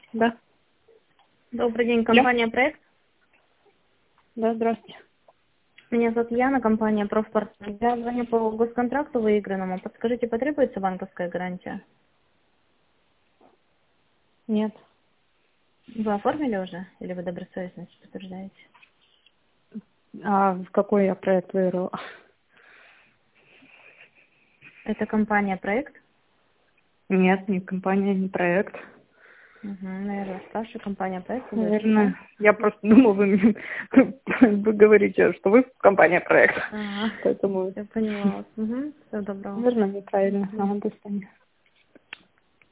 Да. Добрый день, Да. компания «Проект». Да, здравствуйте. Меня зовут Яна, компания «Профпорт». Я звоню по госконтракту выигранному. Подскажите, потребуется банковская гарантия? Нет. Вы оформили уже? Или вы добросовестность подтверждаете? А в какой я проект выиграла? Это компания «Проект». Нет, не компания, не проект. Угу, наверное, старшая компания «Проект», говорите, да? Наверное, я просто думала, вы мне вы говорите, что вы компания проект. Ага, Поэтому, я поняла вас. Угу, всего доброго. наверное, неправильно. Да. Ага, до свидания.